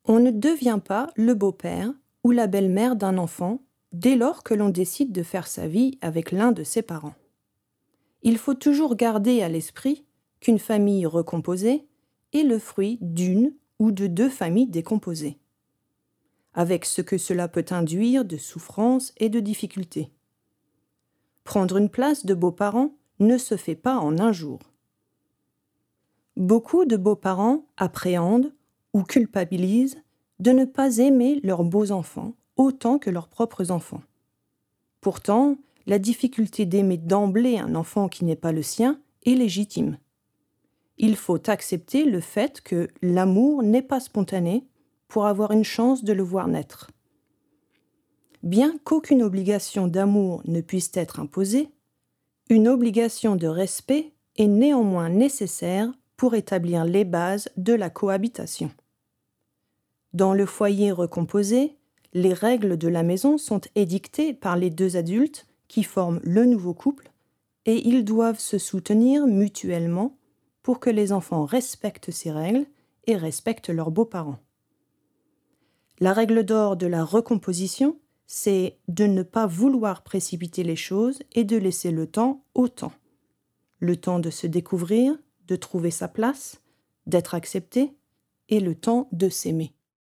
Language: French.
On ne devient pas le beau-père ou la belle-mère d'un enfant dès lors que l'on décide de faire sa vie avec l'un de ses parents. Il faut toujours garder à l'esprit qu'une famille recomposée est le fruit d'une ou de deux familles décomposées, avec ce que cela peut induire de souffrances et de difficultés. Prendre une place de beaux-parents ne se fait pas en un jour. Beaucoup de beaux-parents appréhendent ou culpabilisent de ne pas aimer leurs beaux-enfants autant que leurs propres enfants. Pourtant, la difficulté d'aimer d'emblée un enfant qui n'est pas le sien est légitime. Il faut accepter le fait que l'amour n'est pas spontané pour avoir une chance de le voir naître. Bien qu'aucune obligation d'amour ne puisse être imposée, une obligation de respect est néanmoins nécessaire pour établir les bases de la cohabitation. Dans le foyer recomposé, les règles de la maison sont édictées par les deux adultes qui forment le nouveau couple et ils doivent se soutenir mutuellement pour que les enfants respectent ces règles et respectent leurs beaux-parents. La règle d'or de la recomposition, c'est de ne pas vouloir précipiter les choses et de laisser le temps au temps. Le temps de se découvrir, de trouver sa place, d'être accepté et le temps de s'aimer.